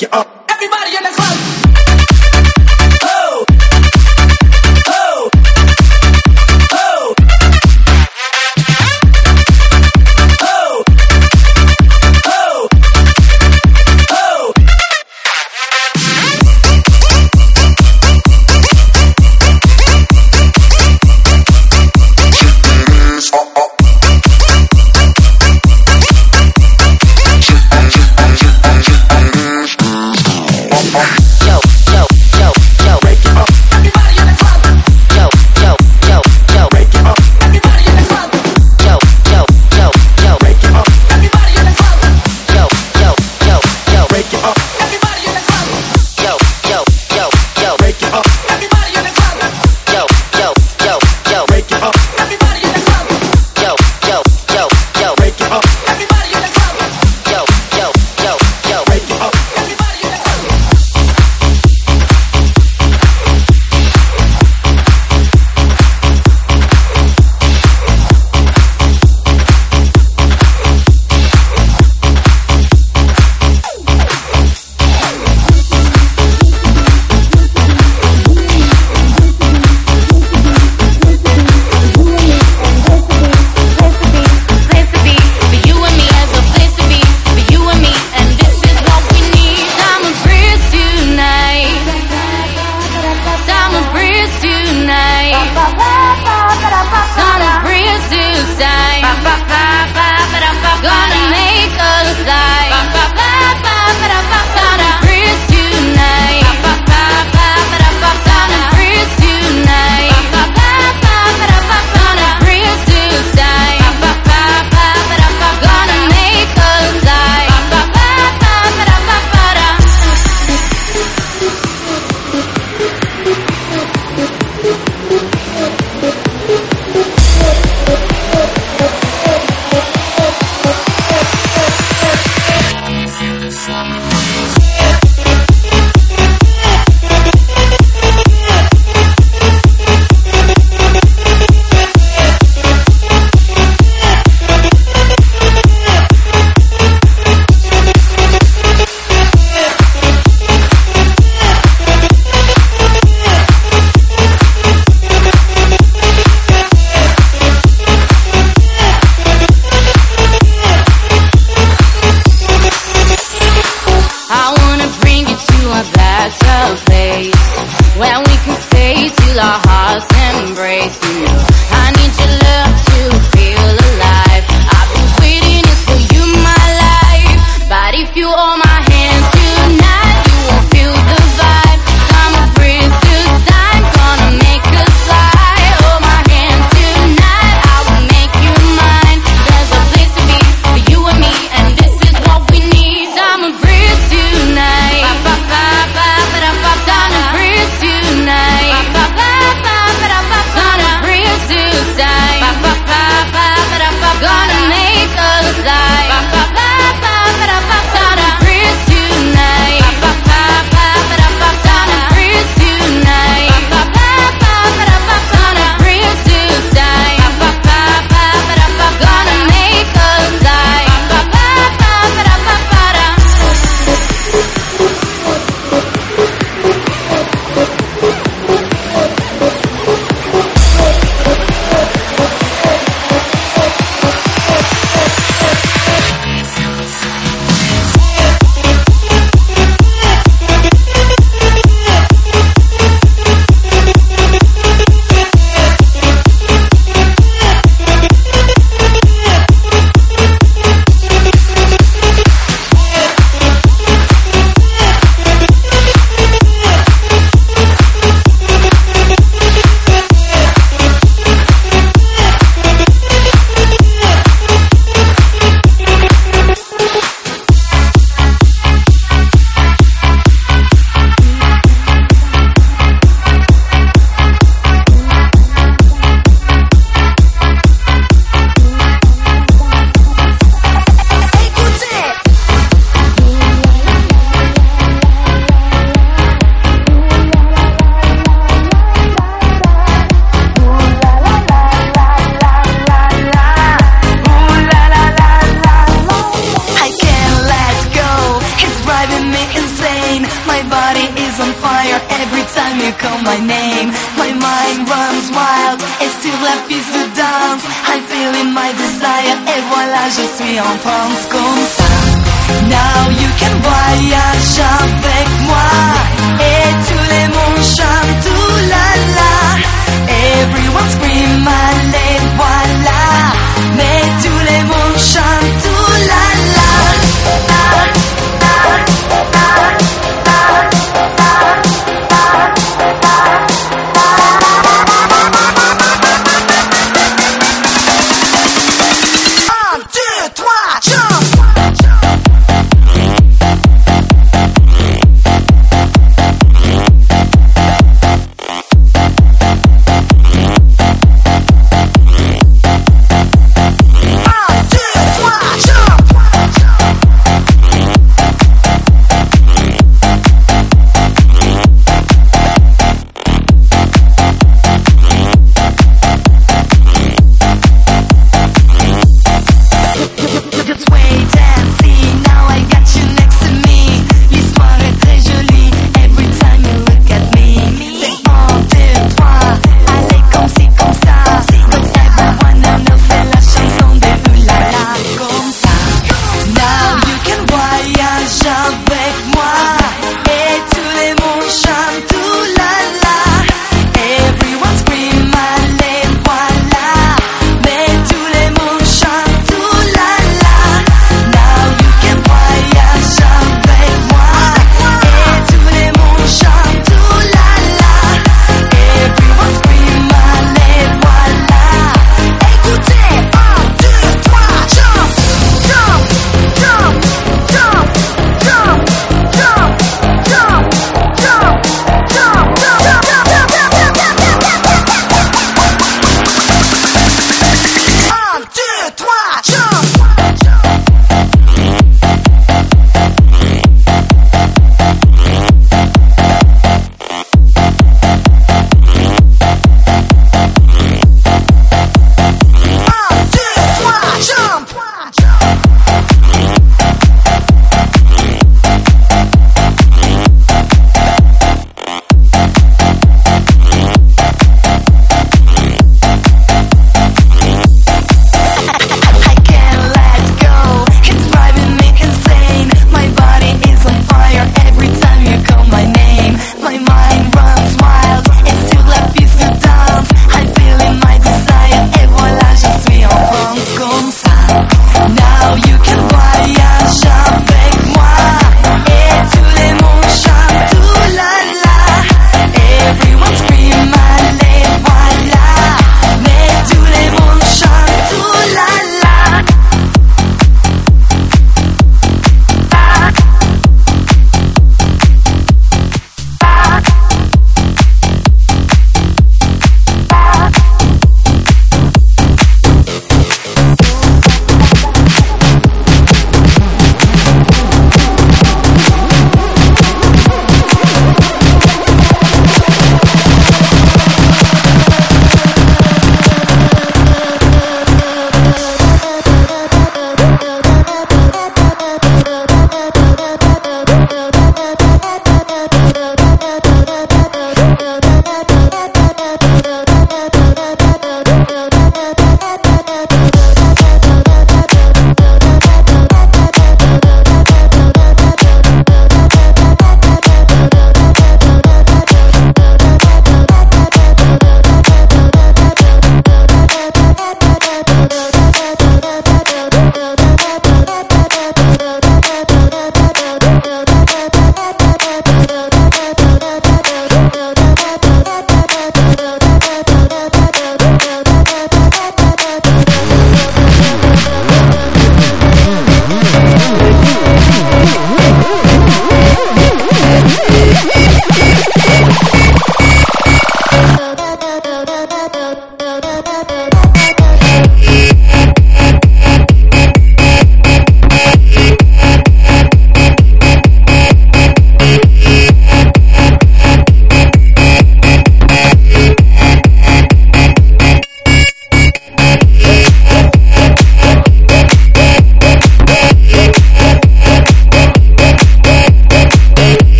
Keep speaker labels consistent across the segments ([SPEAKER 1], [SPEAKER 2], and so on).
[SPEAKER 1] shake it up. Everybody in the club. Oh. Oh. Oh. Oh. Oh. Oh.
[SPEAKER 2] time you call my name, my mind runs wild. Et sur la piste de danse, I'm feeling my desire. Et voilà, je suis en transe comme ça. Now you can voyage avec moi. Et tous les mondes chantent tout la la. Everyone scream, allez voilà. Mais tous les mondes chantent tout la la.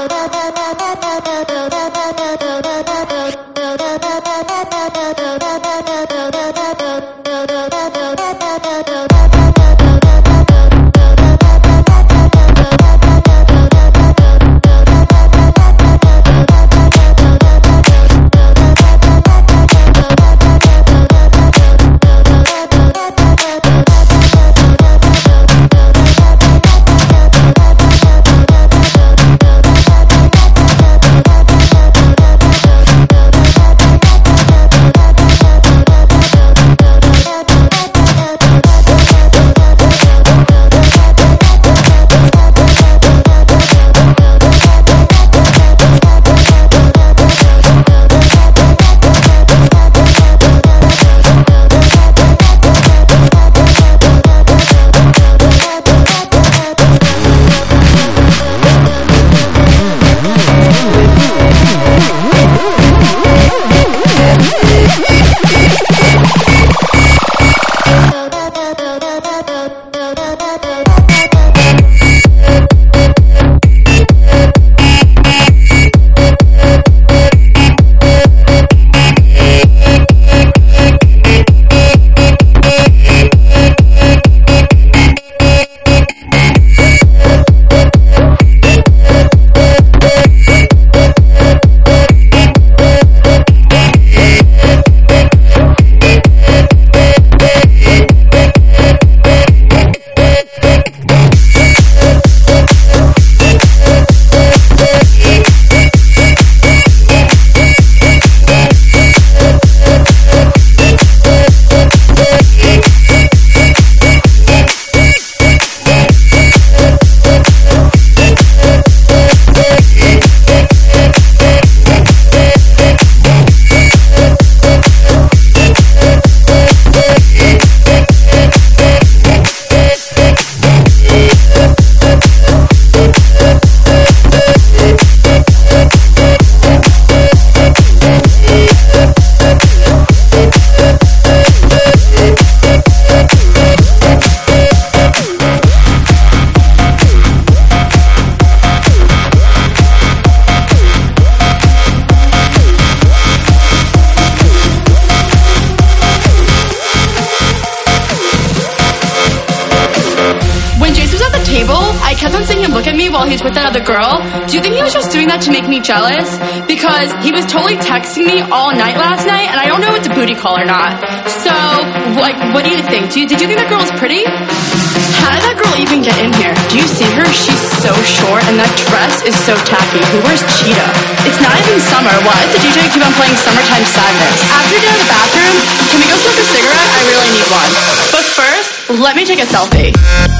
[SPEAKER 3] while he's with that other girl? Do you think he was just doing that to make me jealous? Because he was totally texting me all night last night, and I don't know if it's a booty call or not. So, what do you think? Did you think that girl was pretty? How did that girl even get in here? Do you see her? She's so short, and that dress is so tacky. Who wears cheetah? It's not even summer. Why does the DJ keep on playing Summertime Sadness? After we get out of the bathroom, can we go smoke a cigarette? I really need one. But first, let me take a selfie.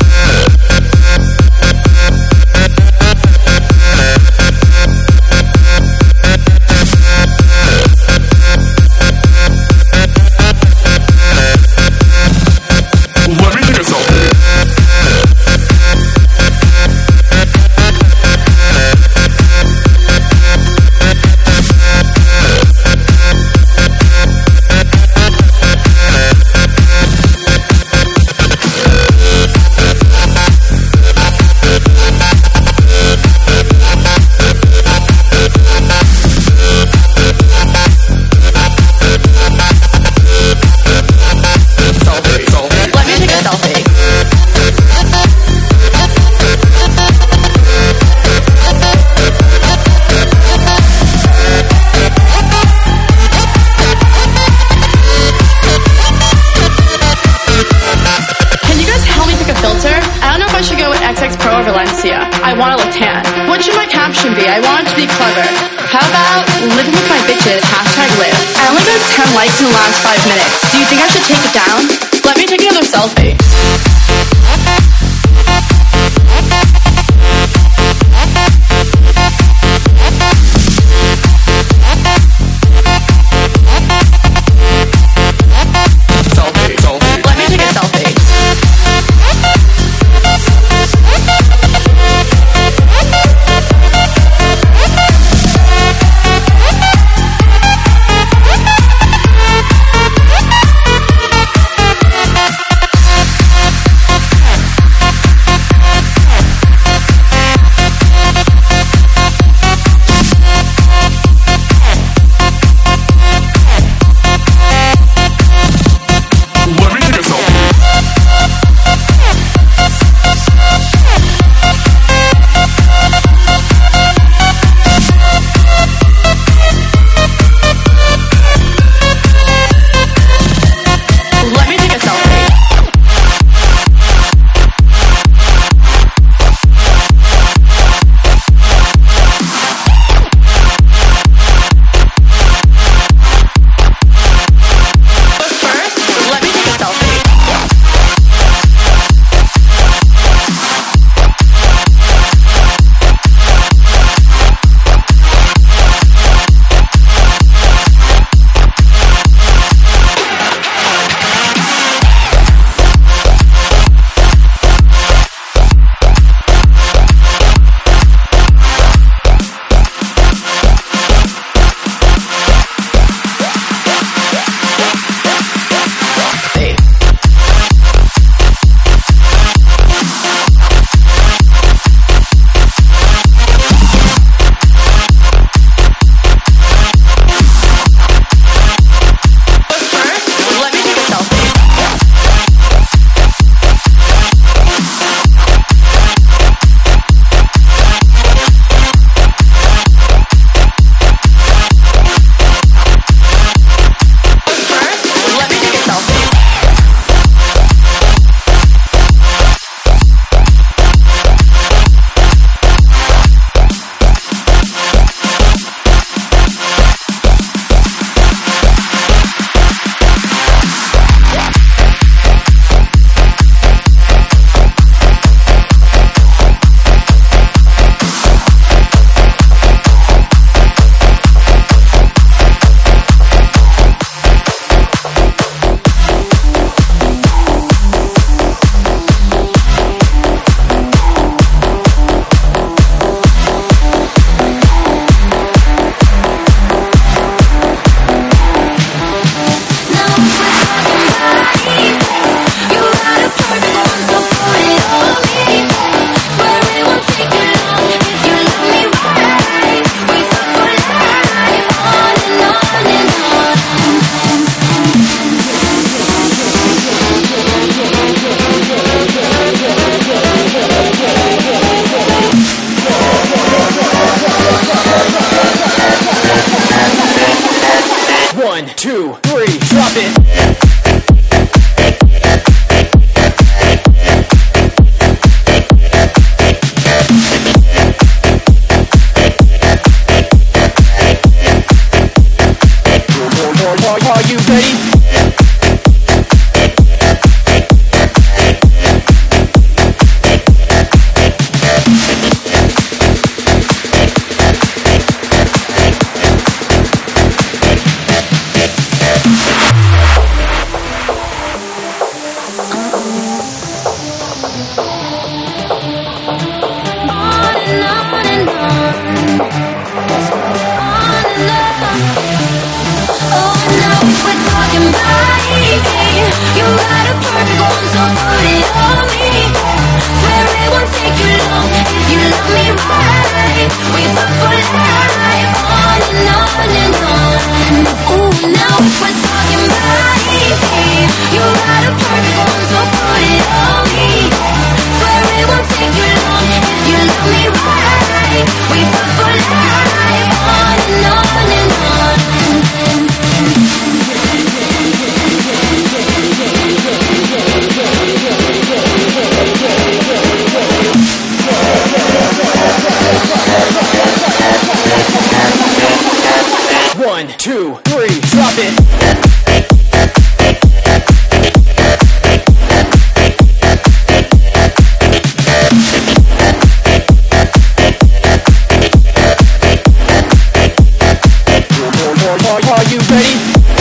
[SPEAKER 3] I want to look tan. What should my caption be? I want it to be clever. How about living with my bitches, #live. I only got 10 likes in the last 5 minutes. Do you think I should take it down? Let me take another selfie.
[SPEAKER 4] 2, 3, drop it. Are you ready? One, two, three, drop it. Are you ready?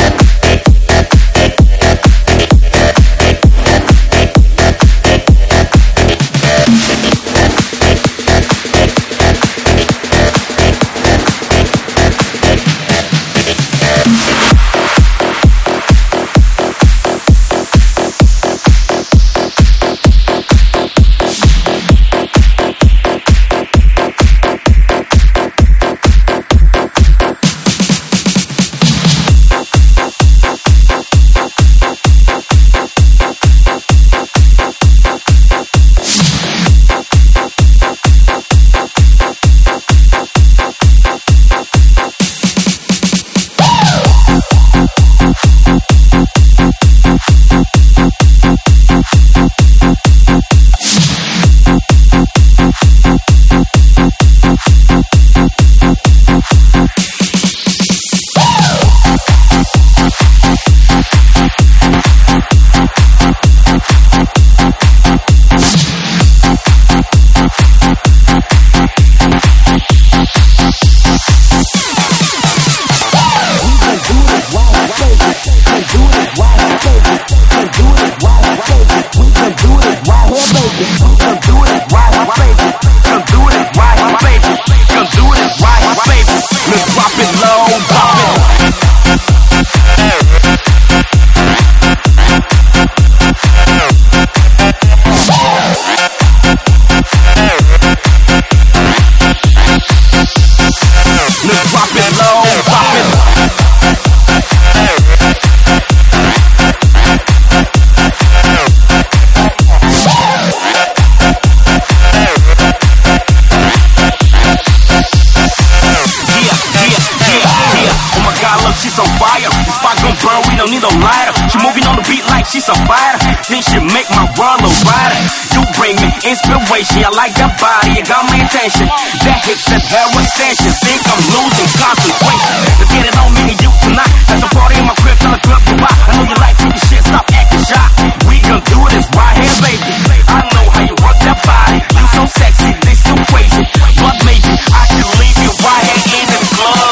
[SPEAKER 5] She's a fighter, then she make my world a rider. You bring me inspiration, I like that body, you got my attention. That hits that hair extension, think I'm losing concentration. Let's get it on me and you tonight. That's a party in my crib, till the club go by. I know you like freaky shit, stop acting shy. We gon' do this right here, baby. I know how you work that body. You so sexy, they so crazy. But maybe I can leave you right here in the club.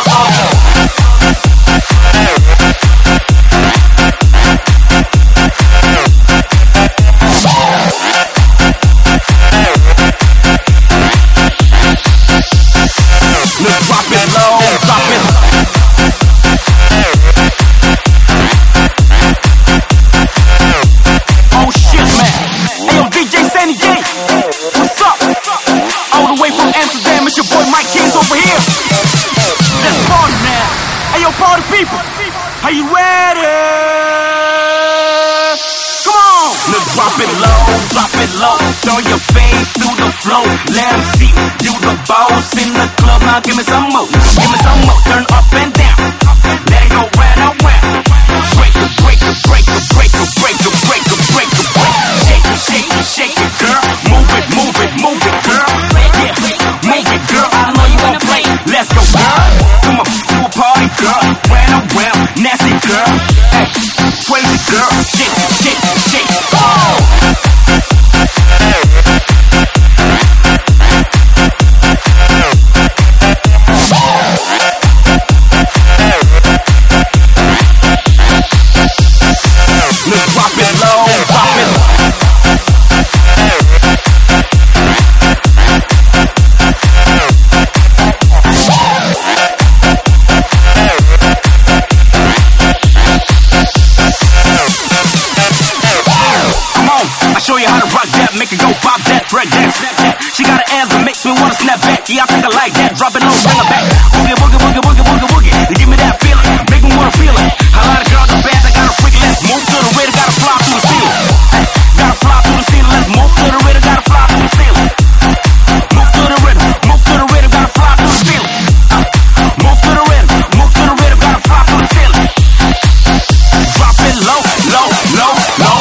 [SPEAKER 5] Let's drop it low, drop it. Oh shit, man. Hey, yo, DJ Sandy J, what's up? All the way from Amsterdam, it's your boy Mike Kings over here. Let's party, man. Hey, yo, party people, are you ready? Come on. Let's drop it low, throw your face through the flow. Let them see you the boss in the club. Now give me some more, turn up and down. Let it go round and round. let's go, girl. Come on, you a party girl. Round around, nasty girl. Hey, crazy girl. Shake, shake, shake. Oh! Let's drop it low, drop it. Come on, I show you how to rock that, make it go pop that, track that, snap that. She got an ass that makes me wanna snap back. Yeah, I think I like that. Drop it low, bring it back. Boogie, boogie, boogie, boogie, boogie, boogie. You give me that feeling, make me wanna feel it. A lot of girls are bad, I gotta freak it. Let's move to the rhythm, gotta fly through the ceiling. Hey, gotta fly through the ceiling. Let's move to the rhythm, gotta fly through the ceiling. Move to the rhythm, move to the rhythm, gotta fly through the ceiling. Move to the rhythm, move to the rhythm, gotta fly through the ceiling. Drop it low, low, low, low.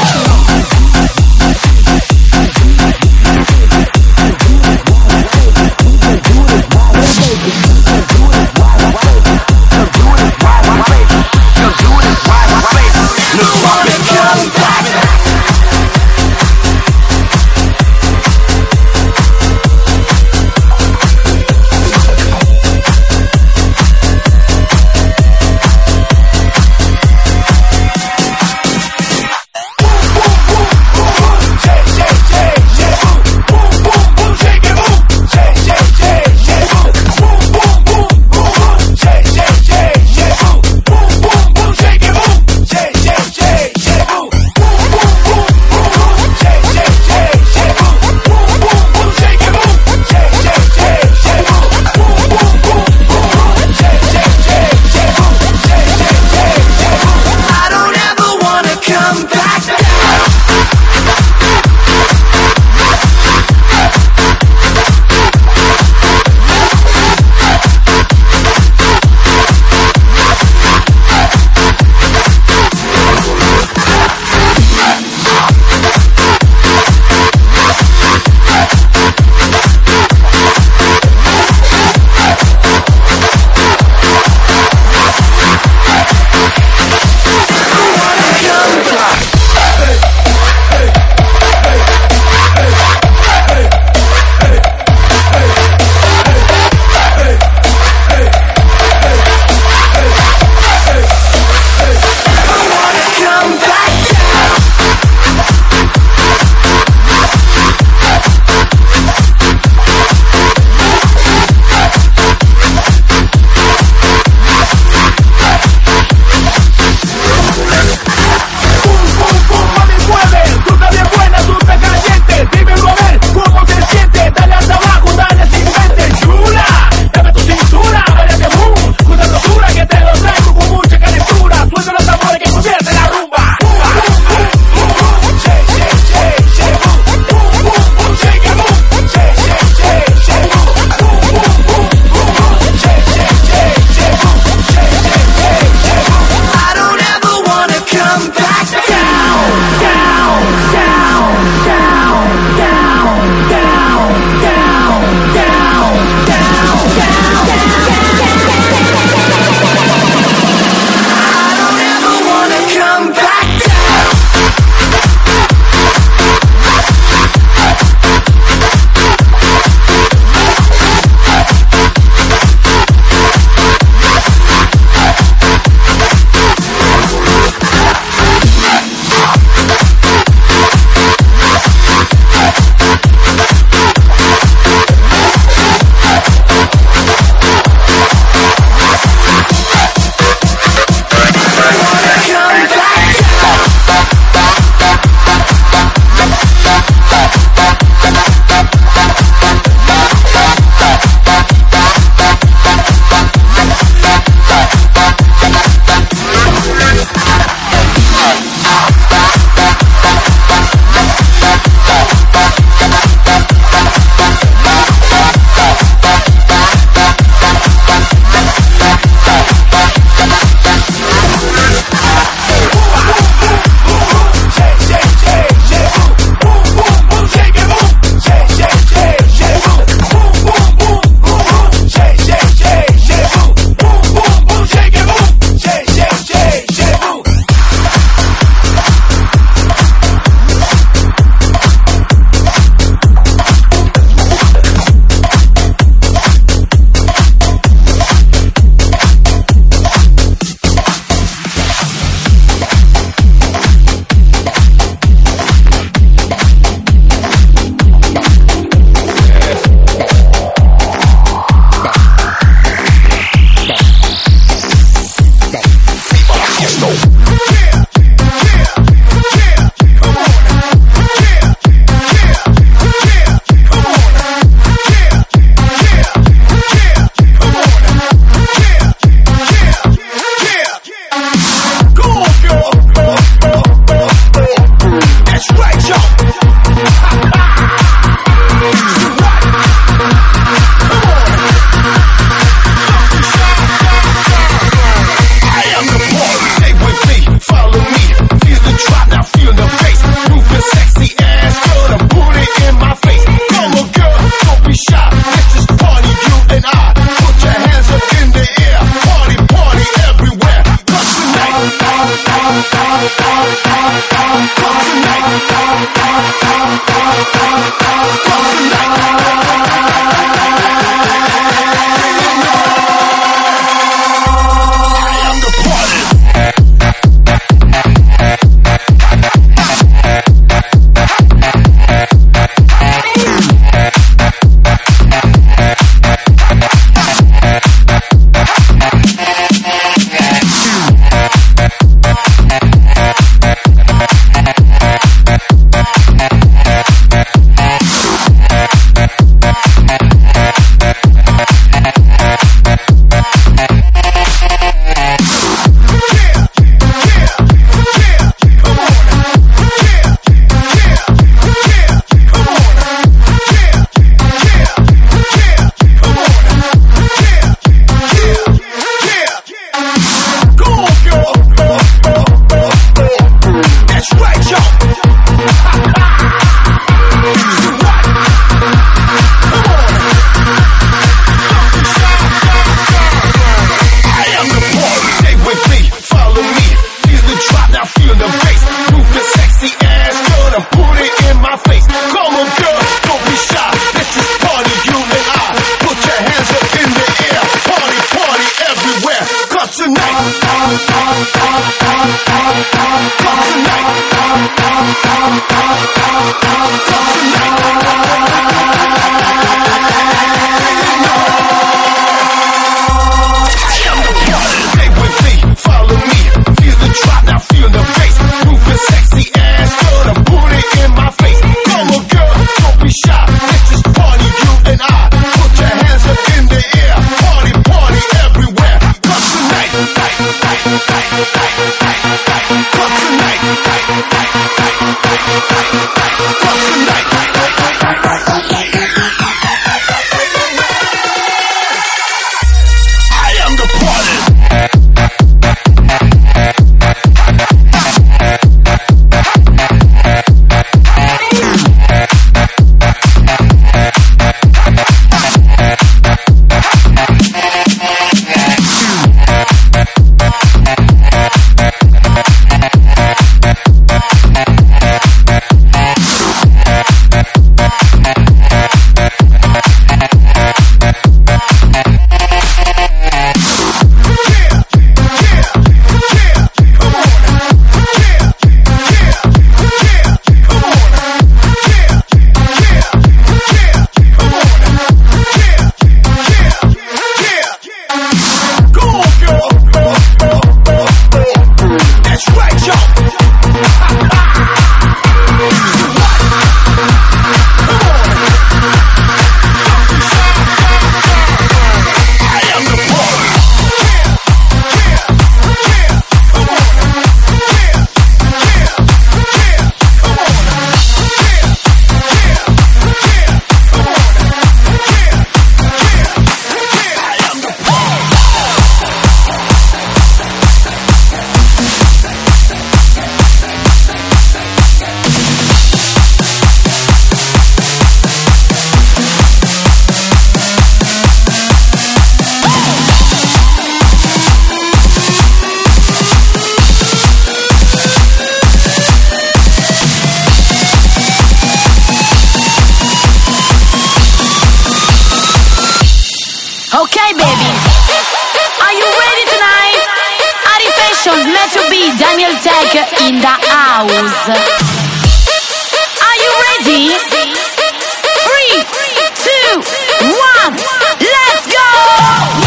[SPEAKER 2] Daniel Tech in the house. Are you ready? 3, 2, 1, let's go!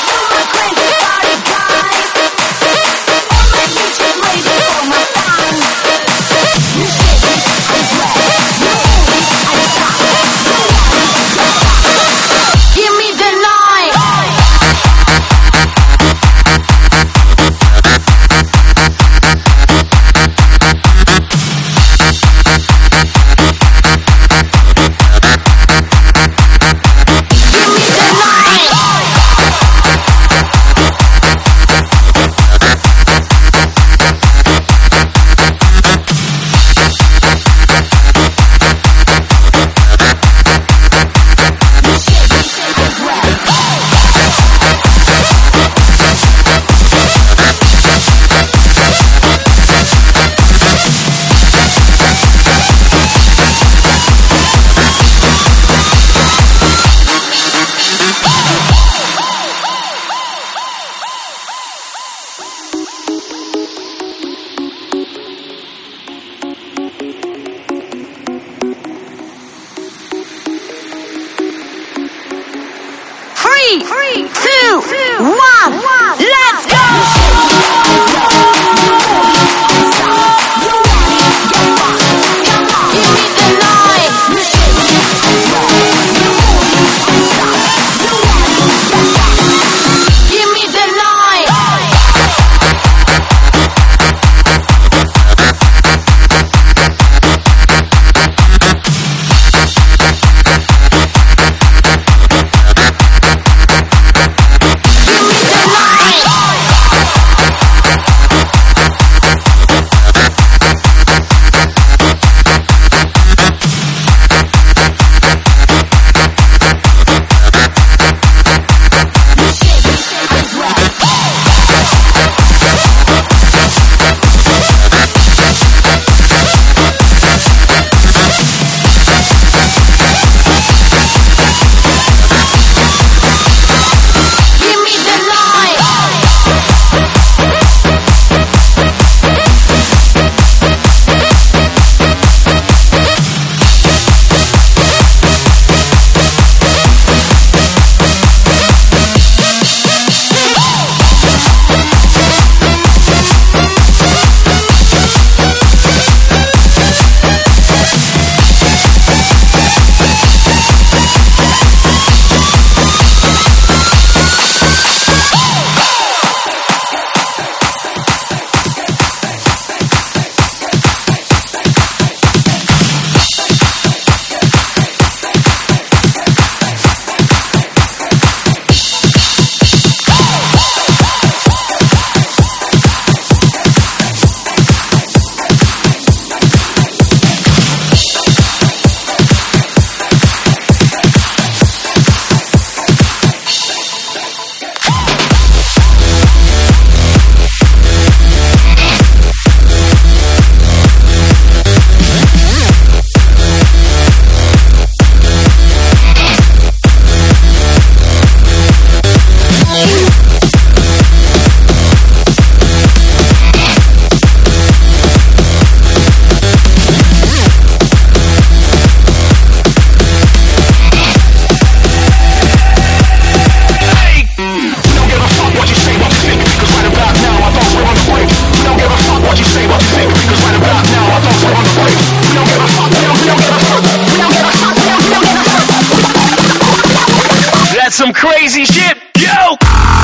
[SPEAKER 5] Some crazy shit, yo!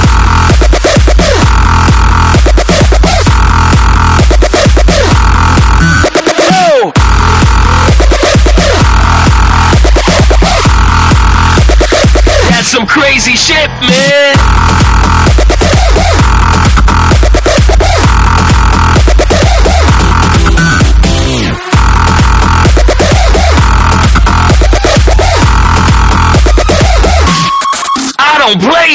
[SPEAKER 5] That's some crazy shit, man! Play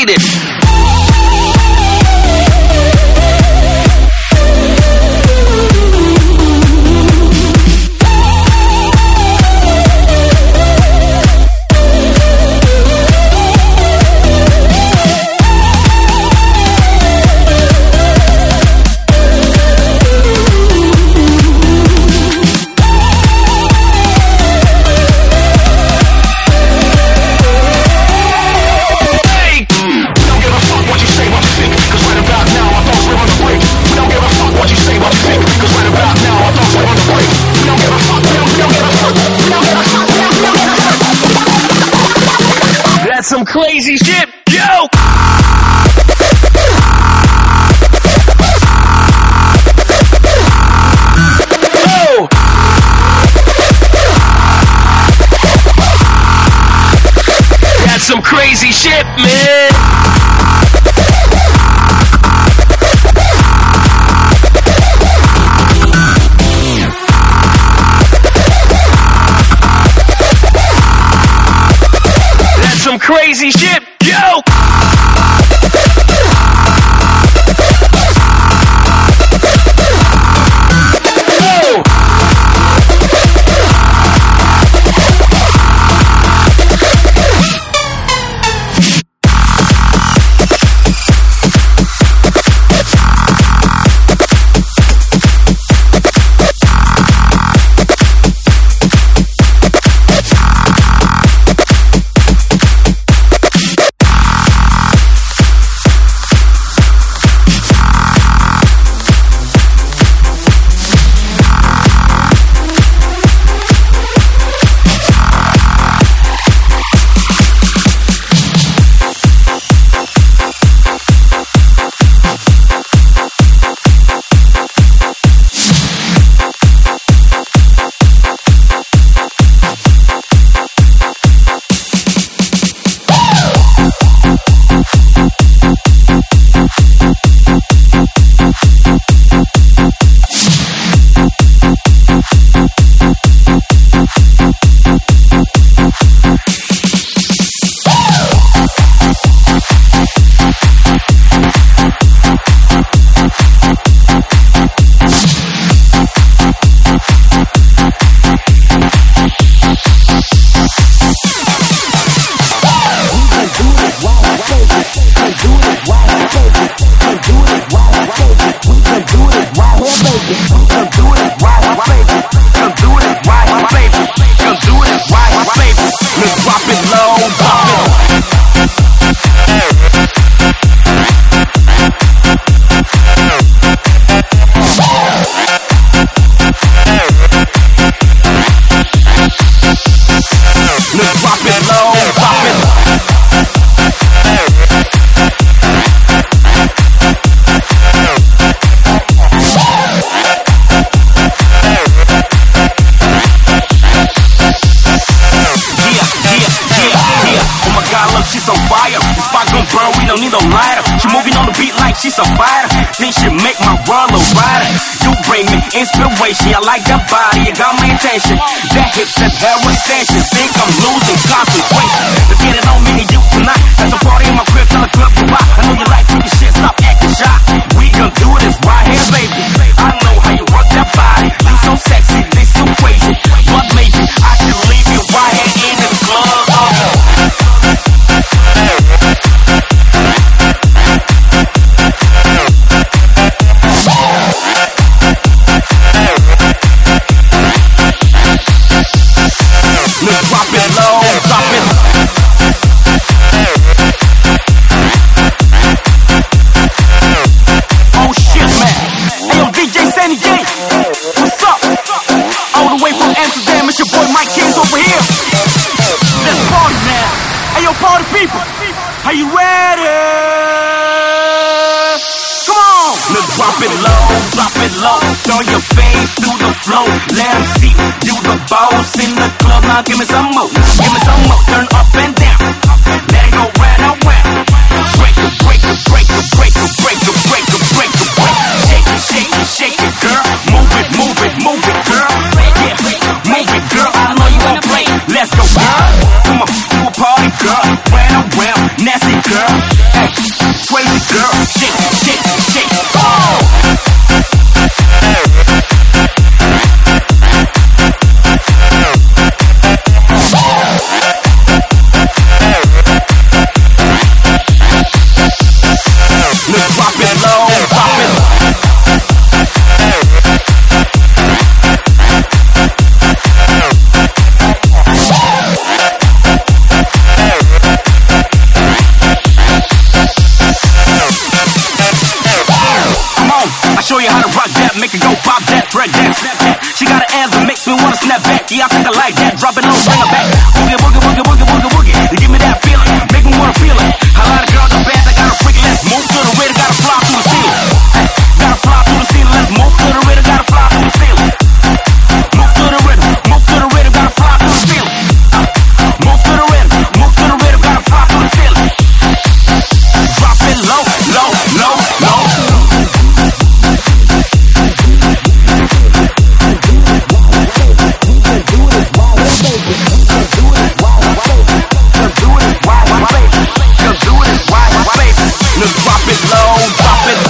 [SPEAKER 5] shit, man. That's some crazy shit, yo. She's a fighter, think she make my world a rider. You bring me inspiration, I like that body, it got my attention. That hips, that hair extension, think I'm losing concentration. Let's get it on me and you tonight. That's a party in my crib, tell the club to rock. I know you like freaky shit, stop acting shy. We gon' do this right here, baby. I know how you work that body. You so sexy, this so crazy. But maybe I should leave you right here in the club. Let's drop it low, drop it. Oh shit, man. Hey yo, DJ Sandy J, what's up? All the way from Amsterdam, it's your boy Mike Kings over here. Let's party, man. Hey yo, party people, are you ready? Come on. Let's drop it low, throw your face through the flow. Let them see you the boss in the club. Now give me some more, turn up and down. Let it go round and round. Break it, break it, break it, break it, break it, break it, break it, break it. Shake it, shake it, shake it, girl. Move it, move it, move it, girl. Yeah, move it, girl. I know you wanna play. Let's go, girl. Come on, you a party girl. Round and round, nasty girl. Hey, crazy girl. Shake it, shake it, shake it. Oh! Let's drop it low, drop it. Come on, I'll show you how to rock that, make it go pop that, break that, snap that. She got an ass that makes me wanna snap back. Yeah, I think I like that. Drop it low, bring it back. Boogie, boogie, boogie, boogie, boogie, boogie. You give me that feeling, make me wanna feel it. A lot of girls are bad, they got a freak. Let's move to the rhythm, gotta fly through the ceiling. Hey, gotta fly through the ceiling. Let's move to the rhythm, gotta fly through the ceiling. Move to the rhythm, move to the rhythm, gotta fly through the ceiling. Move to the rhythm, gotta fly through the ceiling. low, drop it.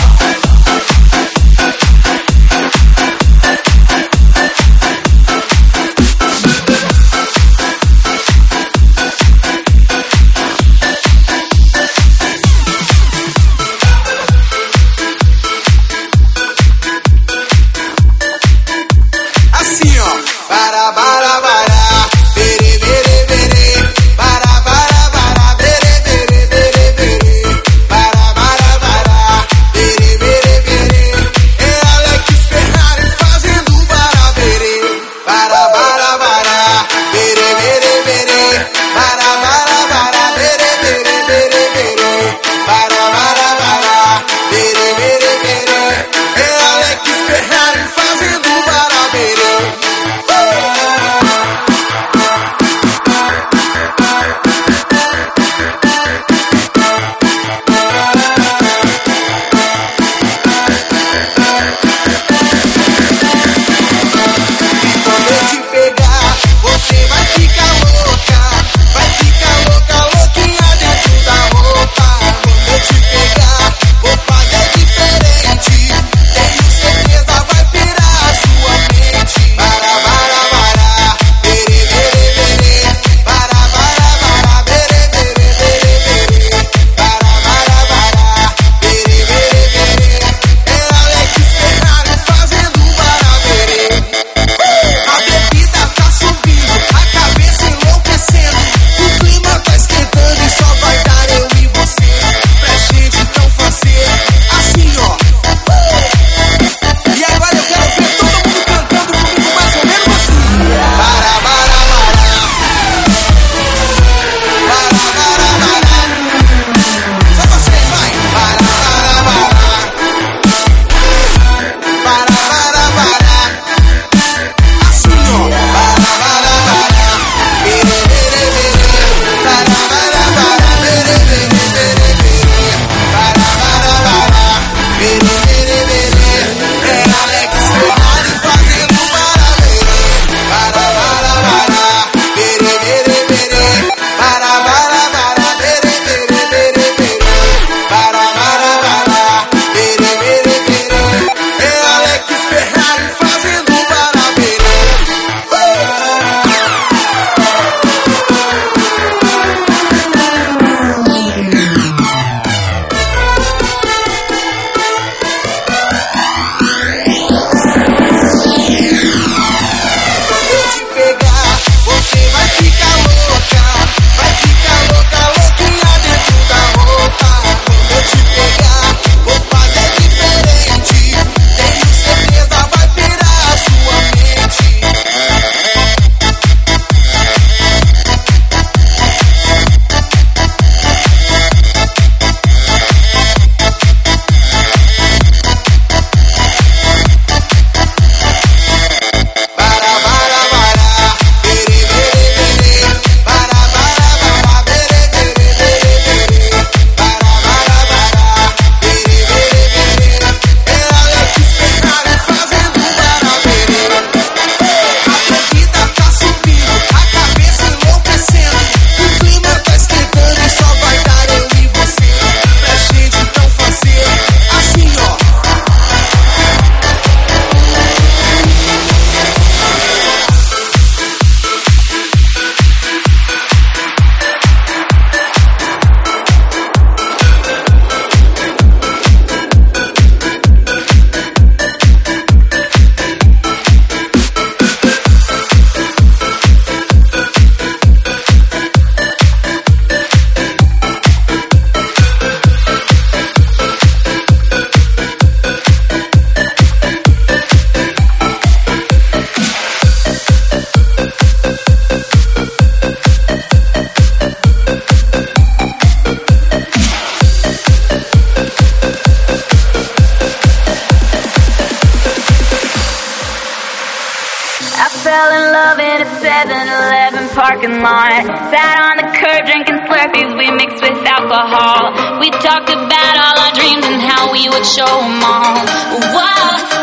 [SPEAKER 6] fell in love in a 7-Eleven parking lot. Sat on the curb drinking Slurpees we mixed with alcohol. We talked about all our dreams and how we would show them all. Whoa,